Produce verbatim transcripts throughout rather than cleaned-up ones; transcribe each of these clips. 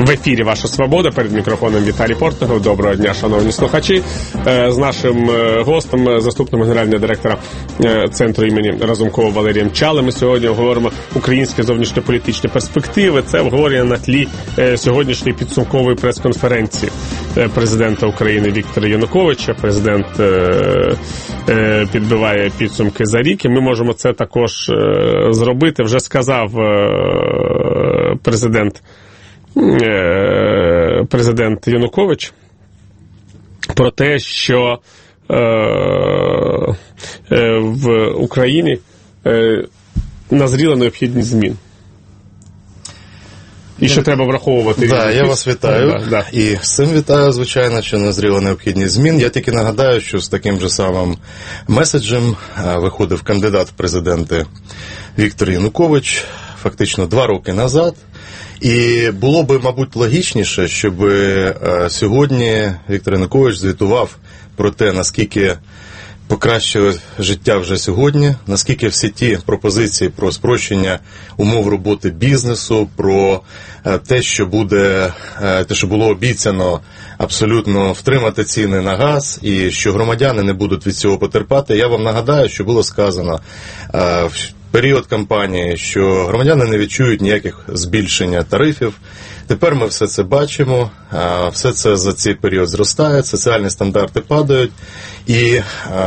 В ефірі «Ваша Свобода», перед мікрофоном Віталій Портнігов. Доброго дня, шановні слухачі. З нашим гостем, заступником генерального директора центру імені Разумкова Валерієм Чалим, ми сьогодні говоримо українські зовнішньополітичні перспективи. Це обговорення на тлі сьогоднішньої підсумкової прес-конференції президента України Віктора Януковича. Президент підбиває підсумки за рік, і ми можемо це також зробити. Вже сказав президент президент Янукович про те, що е, е, в Україні е, назріла необхідність змін. І що треба враховувати. Да, я вас вітаю. Да, да. І з цим вітаю, звичайно, що назріла необхідність змін. Я тільки нагадаю, що з таким же самим меседжем виходив кандидат в президенти Віктор Янукович фактично два роки назад. І було би, мабуть, логічніше, щоб сьогодні Віктор Янукович звітував про те, наскільки покращило життя вже сьогодні, наскільки всі ті пропозиції про спрощення умов роботи бізнесу, про те, що буде, те, що було обіцяно абсолютно втримати ціни на газ і що громадяни не будуть від цього потерпати. Я вам нагадаю, що було сказано в період кампанії, що громадяни не відчують ніяких збільшення тарифів. Тепер ми все це бачимо, все це за цей період зростає, соціальні стандарти падають. І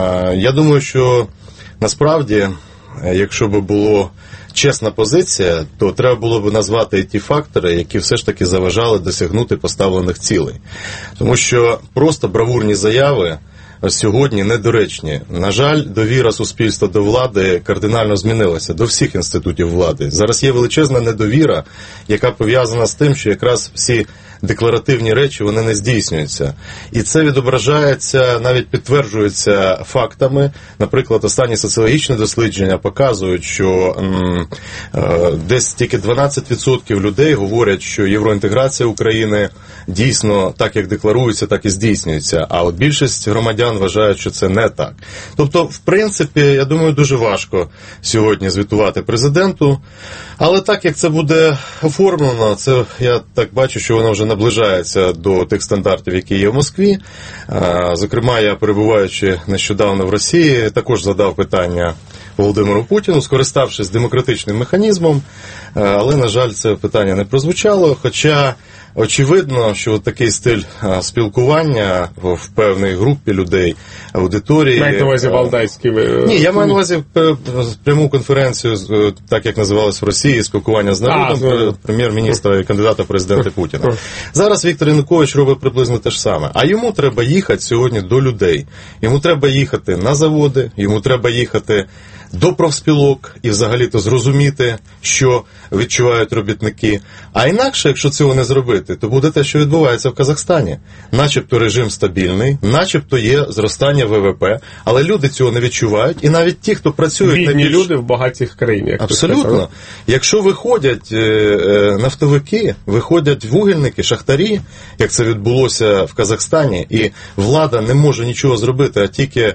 я думаю, що насправді, якщо б була чесна позиція, то треба було б назвати і ті фактори, які все ж таки заважали досягнути поставлених цілей. Тому що просто бравурні заяви сьогодні недоречні. На жаль, довіра суспільства до влади кардинально змінилася, до всіх інститутів влади. Зараз є величезна недовіра, яка пов'язана з тим, що якраз всі декларативні речі, вони не здійснюються. І це відображається, навіть підтверджується фактами. Наприклад, останні соціологічні дослідження показують, що м, е, десь тільки дванадцять відсотків людей говорять, що євроінтеграція України дійсно так, як декларується, так і здійснюється. А от більшість громадян вважають, що це не так. Тобто, в принципі, я думаю, дуже важко сьогодні звітувати президенту. Але так, як це буде оформлено, це я так бачу, що воно вже наближається до тих стандартів, які є в Москві. Зокрема, я, перебуваючи нещодавно в Росії, також задав питання Володимиру Путіну, скориставшись демократичним механізмом, але, на жаль, це питання не прозвучало, хоча очевидно, що такий стиль спілкування в певній групі людей, аудиторії... Маєте на увазі валдайські? Ні, я маю на увазі пряму конференцію, так як називалась в Росії, спілкування з народом, а, прем'єр-міністра і кандидата в президенти Путіна. Зараз Віктор Янукович робить приблизно те ж саме. А йому треба їхати сьогодні до людей. Йому треба їхати на заводи, йому треба їхати до профспілок і взагалі-то зрозуміти, що відчувають робітники. А інакше, якщо цього не зробити, то буде те, що відбувається в Казахстані. Начебто режим стабільний, начебто є зростання ВВП, але люди цього не відчувають. І навіть ті, хто працюють... Бідні найбільш... люди в багатих країнах. Абсолютно. Якщо виходять нафтовики, виходять вугільники, шахтарі, як це відбулося в Казахстані, і влада не може нічого зробити, а тільки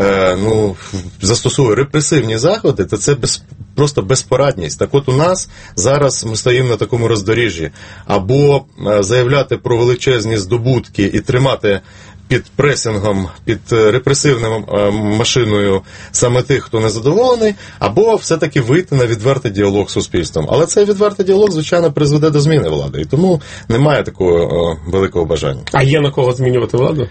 ну, застосовує репресивні заходи, то це без, просто безпорадність. Так от у нас зараз ми стоїмо на такому роздоріжжі. Або заявляти про величезні здобутки і тримати під пресингом, під репресивною машиною саме тих, хто незадоволений, або все-таки вийти на відвертий діалог з суспільством. Але цей відвертий діалог, звичайно, призведе до зміни влади. І тому немає такого великого бажання. А є на кого змінювати владу?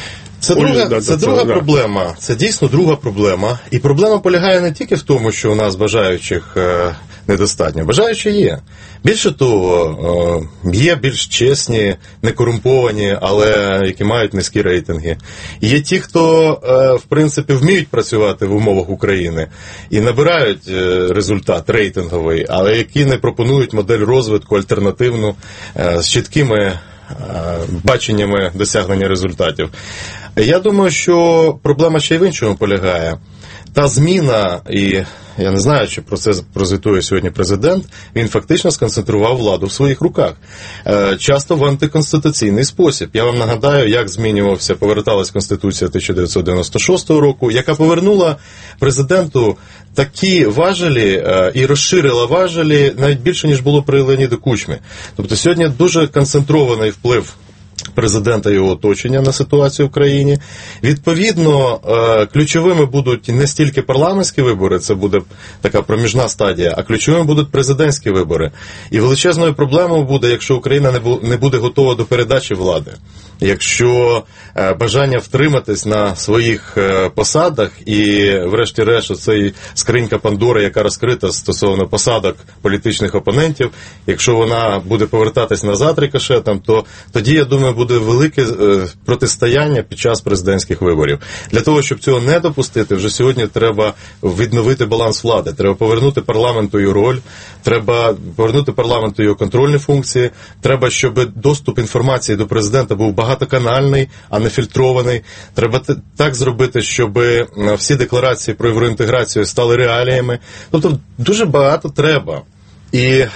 Це друга, да, це друга це, проблема. Да. Це дійсно друга проблема. І проблема полягає не тільки в тому, що у нас бажаючих е, недостатньо. Бажаючі є. Більше того, е, є більш чесні, некорумповані, але які мають низькі рейтинги. Є ті, хто, е, в принципі, вміють працювати в умовах України і набирають е, результат рейтинговий, але які не пропонують модель розвитку альтернативну е, з чіткими баченнями досягнення результатів. Я думаю, що проблема ще й в іншому полягає. та зміна, і я не знаю, чи про це прозвітує сьогодні президент, він фактично сконцентрував владу в своїх руках. Часто в антиконституційний спосіб. Я вам нагадаю, як змінювався, поверталась Конституція тисяча дев'ятсот дев'яносто шостого року, яка повернула президенту такі важелі і розширила важелі навіть більше, ніж було при Леоніду Кучмі. Тобто сьогодні дуже концентрований вплив президента і його оточення на ситуацію в країні. Відповідно, ключовими будуть не стільки парламентські вибори, це буде така проміжна стадія, а ключовими будуть президентські вибори. І величезною проблемою буде, якщо Україна не буде готова до передачі влади. Якщо бажання втриматись на своїх посадах і, врешті-решт, оцей скринька Пандори, яка розкрита стосовно посадок політичних опонентів, якщо вона буде повертатись назад рикошетом, то тоді, я думаю, буде велике протистояння під час президентських виборів. Для того, щоб цього не допустити, вже сьогодні треба відновити баланс влади, треба повернути парламенту його роль, треба повернути парламенту його контрольні функції, треба, щоб доступ інформації до президента був багатоканальний, а не фільтрований. Треба так зробити, щоб всі декларації про євроінтеграцію стали реаліями. Тобто дуже багато треба. І, е,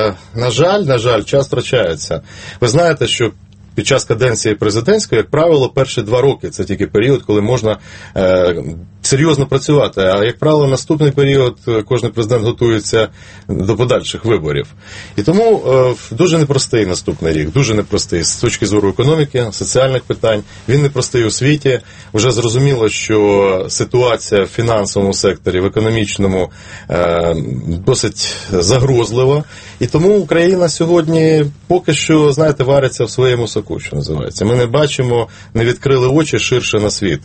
на жаль, на жаль, час втрачається. Ви знаєте, що під час каденції президентської, як правило, перші два роки – це тільки період, коли можна е, серйозно працювати. А, як правило, наступний період кожен президент готується до подальших виборів. І тому е, дуже непростий наступний рік, дуже непростий з точки зору економіки, соціальних питань. Він непростий у світі. Вже зрозуміло, що ситуація в фінансовому секторі, в економічному е, досить загрозлива. І тому Україна сьогодні поки що, знаєте, вариться в своєму соку, що називається. Ми не бачимо, не відкрили очі ширше на світ.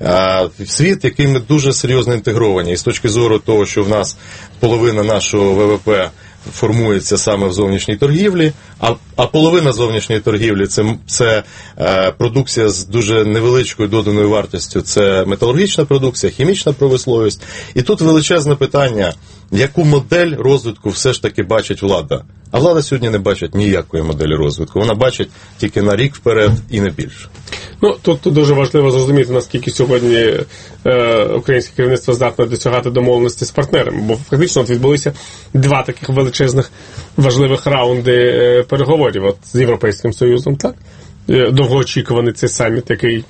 А світ, який ми дуже серйозно інтегровані. І з точки зору того, що в нас половина нашого ВВП формується саме в зовнішній торгівлі, а, а половина зовнішньої торгівлі це, це е, продукція з дуже невеличкою доданою вартістю, це металургічна продукція, хімічна промисловість. І тут величезне питання, яку модель розвитку все ж таки бачить влада. А влада сьогодні не бачить ніякої моделі розвитку. Вона бачить тільки на рік вперед і не більше. Ну, тут дуже важливо зрозуміти, наскільки сьогодні е, українське керівництво здатне досягати домовленості з партнерами. Бо фактично от відбулися два таких величезних важливих раунди е, переговорів от, з Європейським Союзом. Так? Е, довгоочікуваний цей саміт, який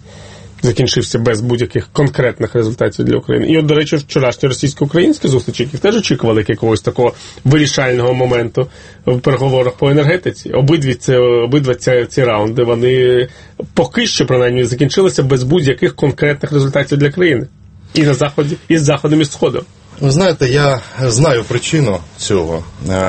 закінчився без будь-яких конкретних результатів для України. І от, до речі, вчорашні російсько-українські зустрічі, яких теж очікували якогось такого вирішального моменту в переговорах по енергетиці. Обидві ці, обидва ці, ці раунди, вони поки що, принаймні, закінчилися без будь-яких конкретних результатів для країни. І на Заході, і з Заходом, і з Сходом. Ви знаєте, я знаю причину цього.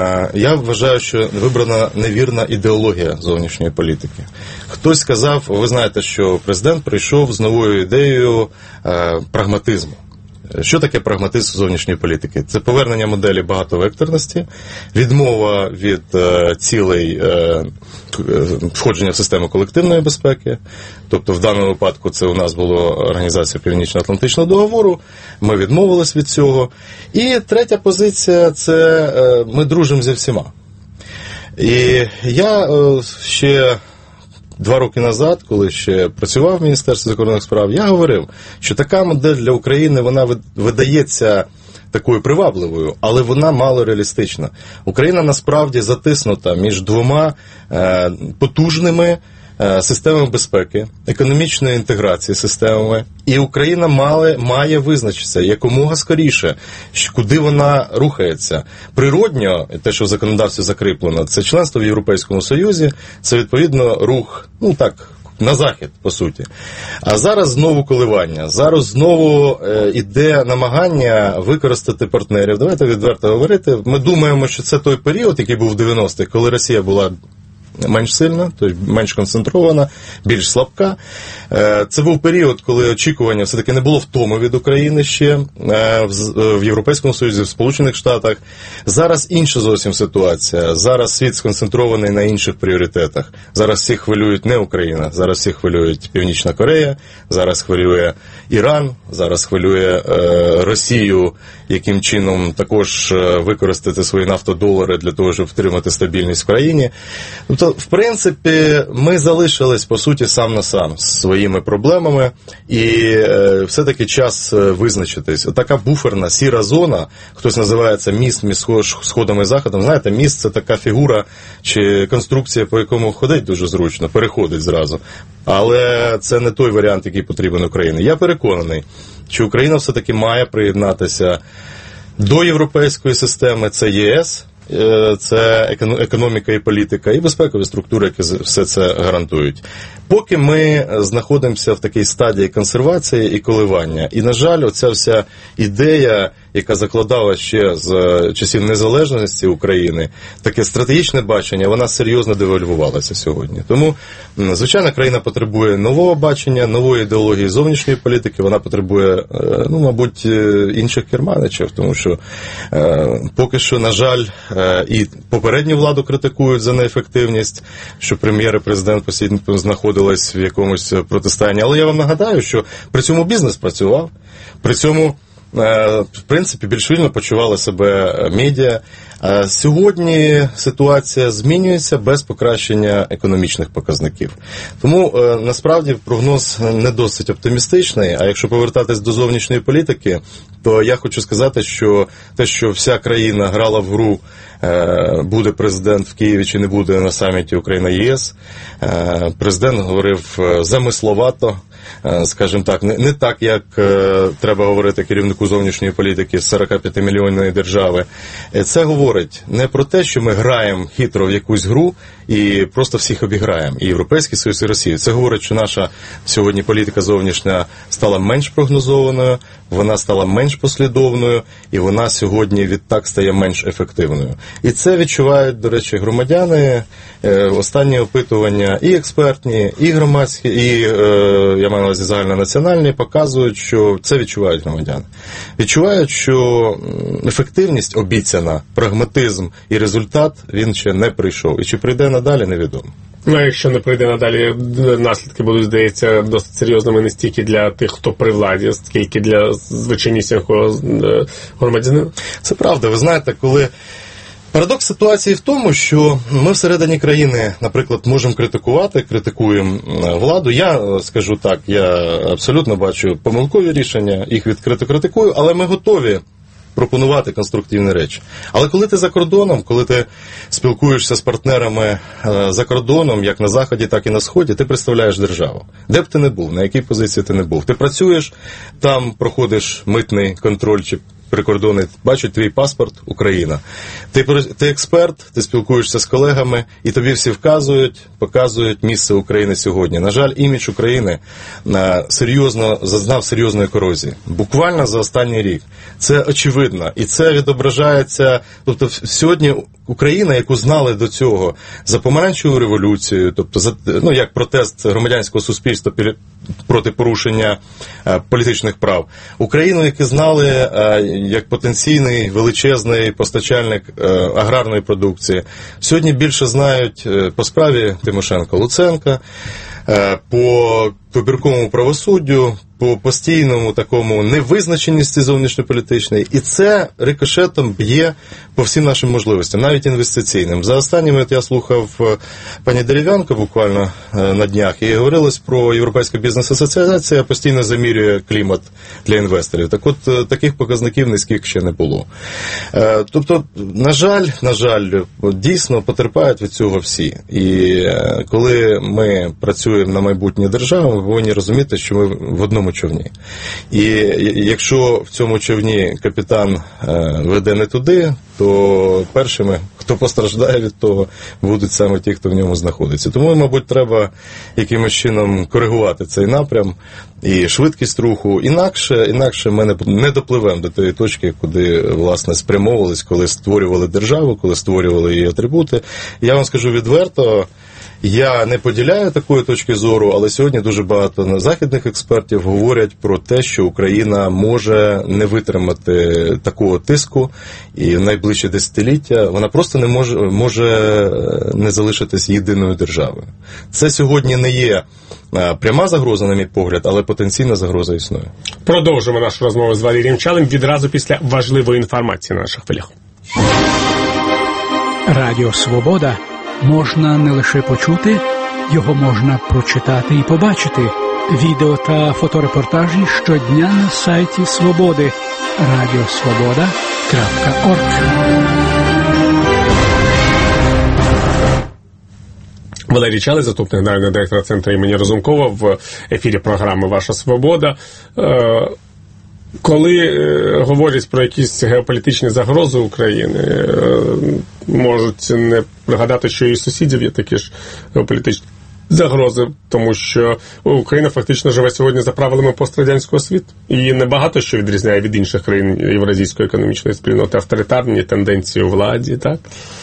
Я вважаю, що вибрана невірна ідеологія зовнішньої політики. Хтось сказав, ви знаєте, що президент прийшов з новою ідеєю прагматизму. Що таке прагматизм зовнішньої політики? Це повернення моделі багатовекторності, відмова від е, цілей е, входження в систему колективної безпеки. Тобто в даному випадку це у нас була Організація Північно-Атлантичного договору, ми відмовились від цього. І третя позиція – це е, ми дружимо зі всіма. І я е, ще... Два роки назад, коли ще працював в Міністерстві закордонних справ, я говорив, що така модель для України, вона видається такою привабливою, але вона мало реалістична. Україна насправді затиснута між двома е, потужними е, системами безпеки, економічної інтеграції системами, і Україна має, має визначитися якомога скоріше, куди вона рухається. Природньо, те, що в законодавстві закріплено, це членство в Європейському Союзі, це відповідно рух, ну так, на захід, по суті. А зараз знову коливання, зараз знову е, іде намагання використати партнерів. Давайте відверто говорити. Ми думаємо, що це той період, який був в дев'яностих, коли Росія була менш сильна, тобто менш концентрована, більш слабка. Це був період, коли очікування все-таки не було втоми від України ще в Європейському Союзі, в Сполучених Штатах. Зараз інша зовсім ситуація. Зараз світ сконцентрований на інших пріоритетах. Зараз всіх хвилюють не Україна, зараз всіх хвилюють Північна Корея, зараз хвилює Іран, зараз хвилює Росію, яким чином також використати свої нафтодолари для того, щоб втримати стабільність в країні. Тобто Ну, в принципі, ми залишились, по суті, сам на сам з своїми проблемами, і е, все-таки час визначитись. Отака буферна, сіра зона, хтось називає це міст між Сходом і Заходом. Знаєте, міст – це така фігура чи конструкція, по якому ходить дуже зручно, переходить зразу. Але це не той варіант, який потрібен Україні. Я переконаний, що Україна все-таки має приєднатися до європейської системи, це ЄС, це економіка і політика, і безпекові структури, які все це гарантують. Поки ми знаходимося в такій стадії консервації і коливання. І, на жаль, оця вся ідея, яка закладала ще з часів незалежності України, таке стратегічне бачення, вона серйозно девальвувалася сьогодні. Тому, звичайно, країна потребує нового бачення, нової ідеології зовнішньої політики, вона потребує, ну, мабуть, інших керманичів, тому що е, поки що, на жаль, е, і попередню владу критикують за неефективність, що прем'єр і президент постійно знаходились в якомусь протистоянні. Але я вам нагадаю, що при цьому бізнес працював, при цьому в принципі, більш вільно почували себе медіа. Сьогодні ситуація змінюється без покращення економічних показників. Тому, насправді, прогноз не досить оптимістичний, а якщо повертатись до зовнішньої політики, то я хочу сказати, що те, що вся країна грала в гру, буде президент в Києві чи не буде на саміті Україна-ЄС, президент говорив замисловато, скажімо так, не, не так, як е, треба говорити керівнику зовнішньої політики з сорокап'ятимільйонної держави. Це говорить не про те, що ми граємо хитро в якусь гру і просто всіх обіграємо, і Європейський Союз, і Росію. Це говорить, що наша сьогодні політика зовнішня стала менш прогнозованою, вона стала менш послідовною, і вона сьогодні відтак стає менш ефективною. І це відчувають, до речі, громадяни. Е, останні опитування і експертні, і громадські, і, е, я маю на увазі загальнонаціональні, показують, що це відчувають громадяни. Відчувають, що ефективність обіцяна, прагматизм і результат, він ще не прийшов. І чи прийде надалі, невідомо. Ну, а якщо не прийде надалі, наслідки будуть, здається, досить серйозними не стільки для тих, хто при владі, скільки для звичайнісінького громадянина? Це правда. Ви знаєте, коли... Парадокс ситуації в тому, що ми всередині країни, наприклад, можемо критикувати, критикуємо владу. Я скажу так, я абсолютно бачу помилкові рішення, їх відкрито критикую, але ми готові пропонувати конструктивні речі. Але коли ти за кордоном, коли ти спілкуєшся з партнерами за кордоном, як на Заході, так і на Сході, ти представляєш державу. Де б ти не був, на якій позиції ти не був. Ти працюєш, там проходиш митний контроль чи прикордонний, бачать твій паспорт – Україна. Ти, ти експерт, ти спілкуєшся з колегами, і тобі всі вказують, показують місце України сьогодні. На жаль, імідж України серйозно, зазнав серйозної корозії. Буквально за останній рік. Це очевидно. І це відображається, тобто сьогодні Україна, яку знали до цього за помаранчеву революцію, тобто за, ну, як протест громадянського суспільства проти порушення е, політичних прав. Україну, яку знали е, як потенційний величезний постачальник е, аграрної продукції. Сьогодні більше знають е, по справі Тимошенко-Луценка, е, по вибірковому правосуддю, по постійному такому невизначеності зовнішньополітичної. І це рикошетом б'є по всім нашим можливостям, навіть інвестиційним. За останніми, от я слухав пані Дерев'янко буквально на днях, і говорилось про Європейську бізнес-асоціацію, постійно замірює клімат для інвесторів. Так от, таких показників низьких ще не було. Тобто, на жаль, на жаль, дійсно потерпають від цього всі. І коли ми працюємо на майбутнє держави, ми повинні розуміти, що ми в одному човні. І якщо в цьому човні капітан веде не туди, то першими, хто постраждає від того, будуть саме ті, хто в ньому знаходиться. Тому, мабуть, треба якимось чином коригувати цей напрям і швидкість руху. Інакше, інакше ми не допливемо до тієї точки, куди, власне, спрямовувались, коли створювали державу, коли створювали її атрибути. Я вам скажу відверто, я не поділяю такої точки зору, але сьогодні дуже багато західних експертів говорять про те, що Україна може не витримати такого тиску, і в найближчі десятиліття вона просто не може, може не залишитись єдиною державою. Це сьогодні не є пряма загроза, на мій погляд, але потенційна загроза існує. Продовжимо нашу розмову з Валерієм Чалим відразу після важливої інформації на наших хвилях. Радіо Свобода, можна не лише почути, його можна прочитати і побачити. Відео та фоторепортажі щодня на сайті Свободи радіосвобода крапка орг. Валерій Чалий, заступник генерального директора центру імені Разумкова, в ефірі програми «Ваша Свобода». Коли говорять про якісь геополітичні загрози України, можуть не пригадати, що і сусідів є такі ж геополітичні загрози, тому що Україна фактично живе сьогодні за правилами пострадянського світу. І небагато що відрізняє від інших країн Євразійської економічної спільноти: авторитарні тенденції у владі, так?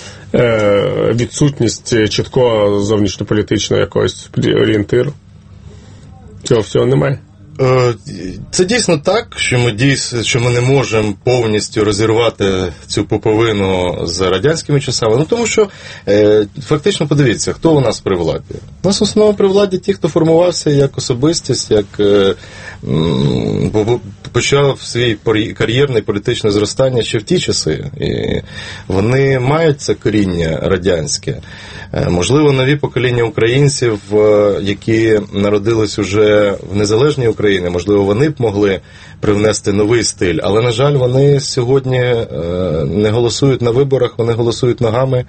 Е, відсутність чіткого зовнішньополітичного якогось орієнтиру. Цього всього немає. Це дійсно так, що ми дійсно, що ми не можемо повністю розірвати цю пуповину з радянськими часами. Ну, тому що, е, фактично, подивіться, хто у нас при владі. У нас в основному при владі ті, хто формувався як особистість, як е, м, почав свій кар'єрне політичне зростання ще в ті часи. І вони мають це коріння радянське. Е, можливо, нові покоління українців, е, які народились уже в незалежній Україні, можливо, вони б могли привнести новий стиль, але, на жаль, вони сьогодні не голосують на виборах, вони голосують ногами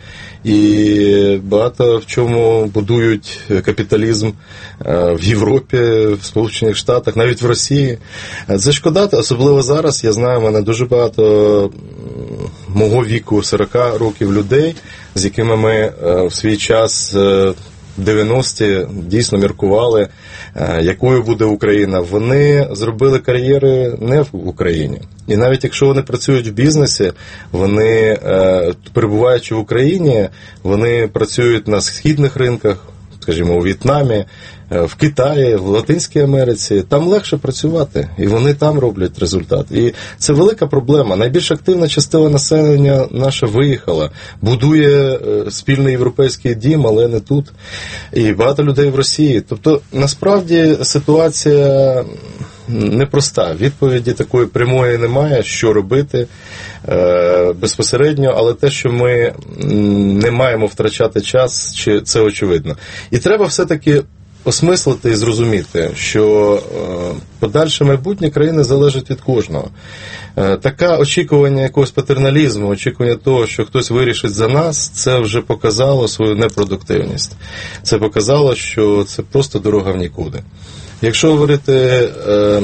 і багато в чому будують капіталізм в Європі, в Сполучених Штатах, навіть в Росії. Це шкода, особливо зараз. Я знаю, в мене дуже багато мого віку, сорок років, людей, з якими ми в свій час дев'яності дійсно міркували, якою буде Україна. Вони зробили кар'єри не в Україні. І навіть якщо вони працюють в бізнесі, вони, перебуваючи в Україні, вони працюють на східних ринках, скажімо, у В'єтнамі, в Китаї, в Латинській Америці. Там легше працювати, і вони там роблять результат. І це велика проблема. Найбільш активна частина населення наша виїхала, будує спільний європейський дім, але не тут. І багато людей в Росії. Тобто, насправді, ситуація непроста. Відповіді такої прямої немає, що робити е, безпосередньо, але те, що ми не маємо втрачати час, чи це очевидно. І треба все-таки осмислити і зрозуміти, що е, подальше майбутнє країни залежить від кожного. Е, таке очікування якогось патерналізму, очікування того, що хтось вирішить за нас, це вже показало свою непродуктивність. Це показало, що це просто дорога в нікуди. Якщо говорити е,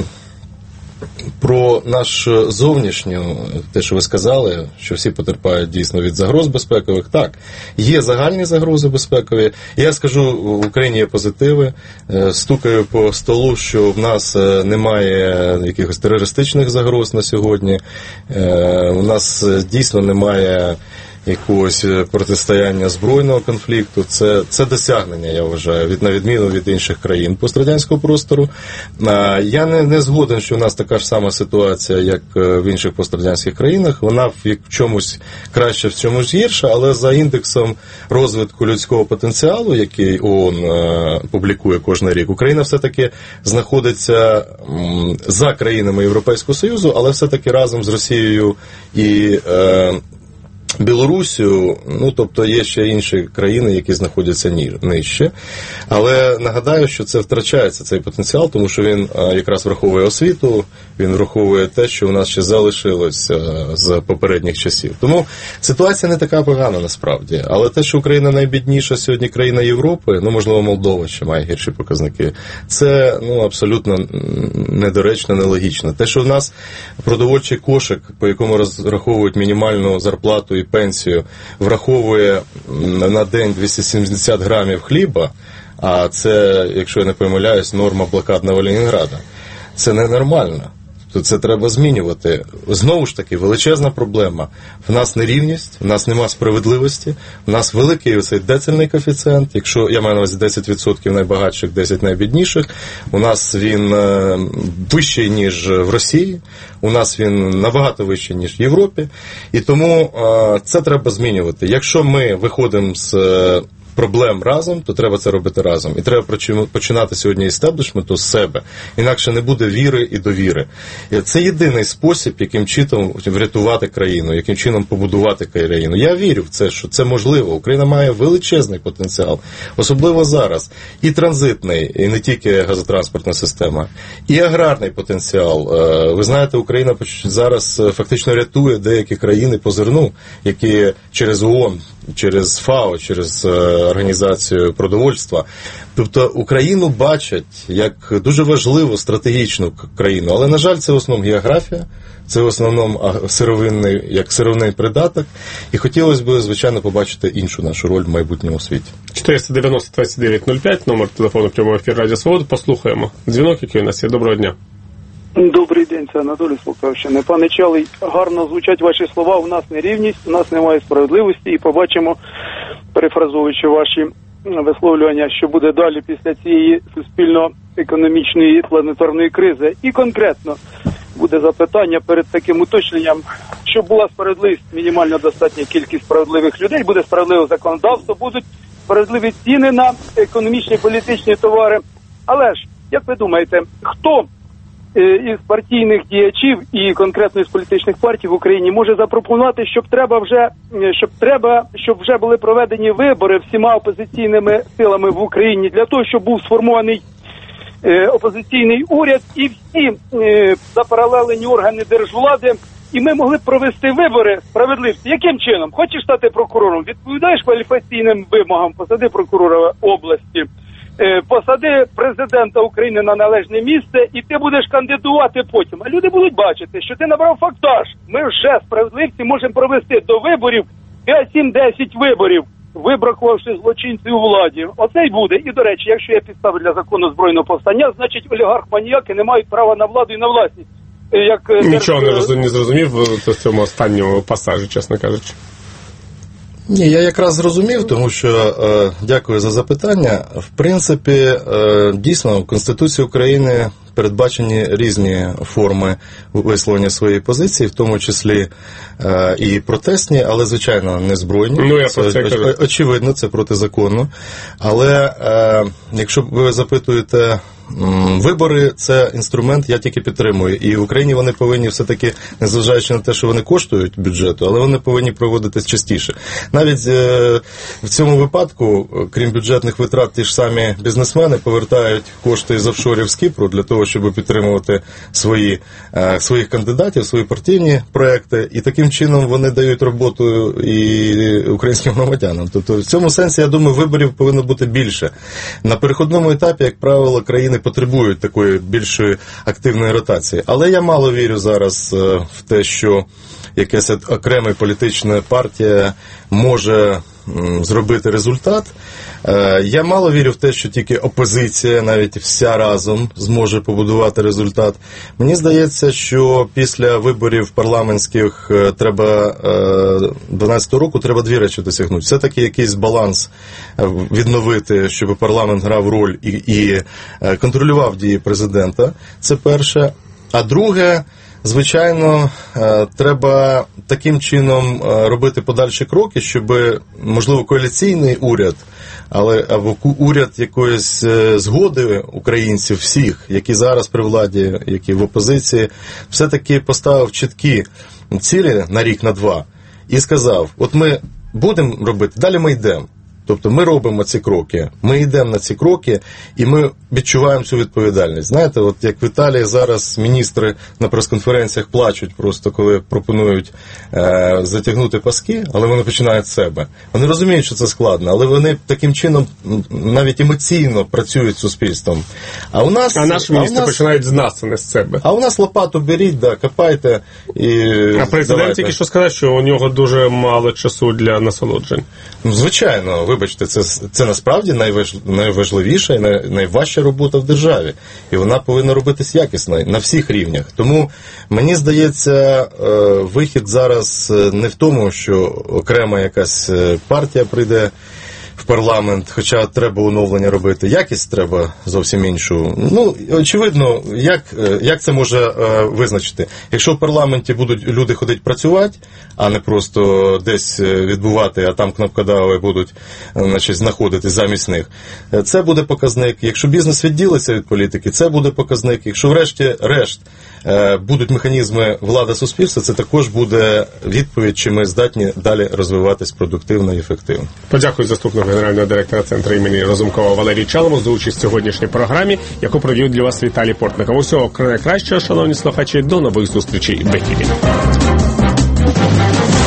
про нашу зовнішню, те, що ви сказали, що всі потерпають дійсно від загроз безпекових, так, є загальні загрози безпекові. Я скажу, в Україні є позитиви. Е, стукаю по столу, що в нас немає якихось терористичних загроз на сьогодні. Е, у нас дійсно немає якогось протистояння збройного конфлікту. Це, це досягнення, я вважаю, від, на відміну від інших країн пострадянського простору. Я не, не згоден, що у нас така ж сама ситуація, як в інших пострадянських країнах. Вона в чомусь краще, в чомусь гірша, але за індексом розвитку людського потенціалу, який ООН публікує кожен рік, Україна все-таки знаходиться за країнами Європейського Союзу, але все-таки разом з Росією і Білорусію, ну, тобто є ще інші країни, які знаходяться нижче. Але нагадаю, що це втрачається, цей потенціал, тому що він якраз враховує освіту, він враховує те, що у нас ще залишилось з попередніх часів. Тому ситуація не така погана насправді. Але те, що Україна найбідніша сьогодні країна Європи, ну, можливо, Молдова ще має гірші показники, це, ну, абсолютно недоречно, нелогічно. Те, що в нас продовольчий кошик, по якому розраховують мінімальну зарплату і пенсію, враховує на день двісті сімдесят грамів хліба, а це, якщо я не помиляюсь, норма блокадного Ленінграда. Це ненормально. То це треба змінювати. Знову ж таки, величезна проблема. В нас нерівність, в нас нема справедливості, в нас великий оцей децильний коефіцієнт. Якщо я маю на увазі десять відсотків найбагатших, десять найбідніших, у нас він вищий, ніж в Росії, у нас він набагато вищий, ніж в Європі. І тому це треба змінювати. Якщо ми виходимо з проблем разом, то треба це робити разом. І треба починати сьогодні істеблішменту з себе. Інакше не буде віри і довіри. І це єдиний спосіб, яким чином врятувати країну, яким чином побудувати країну. Я вірю в це, що це можливо. Україна має величезний потенціал, особливо зараз. І транзитний, і не тільки газотранспортна система, і аграрний потенціал. Ви знаєте, Україна зараз фактично рятує деякі країни по зерну, які через ООН, через ФАО, через Організацію продовольства. Тобто Україну бачать як дуже важливу стратегічну країну. Але, на жаль, це в основному географія, це в основному сировинний, як сировинний придаток. І хотілося б, звичайно, побачити іншу нашу роль в майбутньому світі. чотириста дев'яносто двадцять дев'ять нуль п'ять, номер телефону прямого ефіру Радіо Свобода. Послухаємо. Дзвінок, який у нас є. Доброго дня. Добрий день, це Анатолій з Полтавщини. Пане Чалий, гарно звучать ваші слова. У нас нерівність, у нас немає справедливості. І побачимо, перефразовуючи ваші висловлювання, що буде далі після цієї суспільно-економічної планетарної кризи. І конкретно буде запитання перед таким уточненням, щоб була справедливість, мінімально достатня кількість справедливих людей, буде справедливе законодавство, будуть справедливі ціни на економічні і політичні товари. Але ж, як ви думаєте, хто із партійних діячів і конкретно із політичних партій в Україні може запропонувати, щоб треба вже щоб треба, щоб вже були проведені вибори всіма опозиційними силами в Україні для того, щоб був сформований е, опозиційний уряд і всі е, запаралелені органи держвлади, і ми могли б провести вибори справедливості. Яким чином? Хочеш стати прокурором? Відповідаєш кваліфікаційним вимогам, посади прокурора області. Посади президента України на належне місце, і ти будеш кандидувати потім. А люди будуть бачити, що ти набрав фактаж. Ми вже, справедливці, можемо провести до виборів п'ять, сім, десять виборів, вибракувавши злочинців у владі. Оце й буде. І, до речі, якщо є підстави для закону збройного повстання, значить олігарх-маніяки не мають права на владу і на власність. Як Нічого держ... не зрозумів в цьому останньому пасажі, чесно кажучи. Ні, я якраз зрозумів, тому що, е, дякую за запитання. В принципі, е, дійсно, в Конституції України передбачені різні форми висловлення своєї позиції, в тому числі е, і протестні, але, звичайно, не збройні. Ну, я це, про це оч, кажу. Очевидно, це протизаконно. Але е, якщо ви запитуєте, вибори – це інструмент, я тільки підтримую. І в Україні вони повинні все-таки, незважаючи на те, що вони коштують бюджету, але вони повинні проводитись частіше. Навіть е, в цьому випадку, крім бюджетних витрат, ті ж самі бізнесмени повертають кошти з офшорів з Кіпру для того, щоб підтримувати свої, е, своїх кандидатів, свої партійні проекти. І таким чином вони дають роботу і українським громадянам. Тобто в цьому сенсі, я думаю, виборів повинно бути більше. На переходному етапі, як правило, країни потребують такої більшої активної ротації. Але я мало вірю зараз в те, що якась окрема політична партія може зробити результат. Я мало вірю в те, що тільки опозиція, навіть вся разом, зможе побудувати результат. Мені здається, що після виборів парламентських треба дванадцятого року треба дві речі досягнути. Все-таки якийсь баланс відновити, щоб парламент грав роль і, і контролював дії президента. Це перше. А друге, звичайно, треба таким чином робити подальші кроки, щоб, можливо, коаліційний уряд, але або уряд якоїсь згоди українців всіх, які зараз при владі, які в опозиції, все-таки поставив чіткі цілі на рік, на два і сказав, от ми будемо робити, далі ми йдемо. Тобто ми робимо ці кроки, ми йдемо на ці кроки, і ми відчуваємо цю відповідальність. Знаєте, от як в Італії зараз міністри на прес-конференціях плачуть просто, коли пропонують е, затягнути паски, але вони починають з себе. Вони розуміють, що це складно, але вони таким чином навіть емоційно працюють з суспільством. А у нас... А наші міністри нас... починають з нас, а не з себе. А у нас лопату беріть, да, копайте і... А президент тільки що сказав, що у нього дуже мало часу для насолоджень. Ну, звичайно, вибачте, це, це насправді найваж, найважливіша і най, найважча робота в державі. І вона повинна робитись якісно на всіх рівнях. Тому, мені здається, вихід зараз не в тому, що окрема якась партія прийде в парламент, хоча треба оновлення робити. Якість треба зовсім іншу. Ну, очевидно, як, як це може е, визначити? Якщо в парламенті будуть люди ходити працювати, а не просто десь відбувати, а там кнопкодави будуть, значить, знаходити замість них, це буде показник. Якщо бізнес відділиться від політики, це буде показник. Якщо врешті-решт е, будуть механізми влада-суспільства, це також буде відповідь, чи ми здатні далі розвиватись продуктивно і ефективно. Подякую заступнику генерального директора центру імені Разумкова Валерію Чалому за участь в сьогоднішній програмі, яку провів для вас Віталій Портников. Усього найкращого, шановні слухачі, до нових зустрічей в ефірі.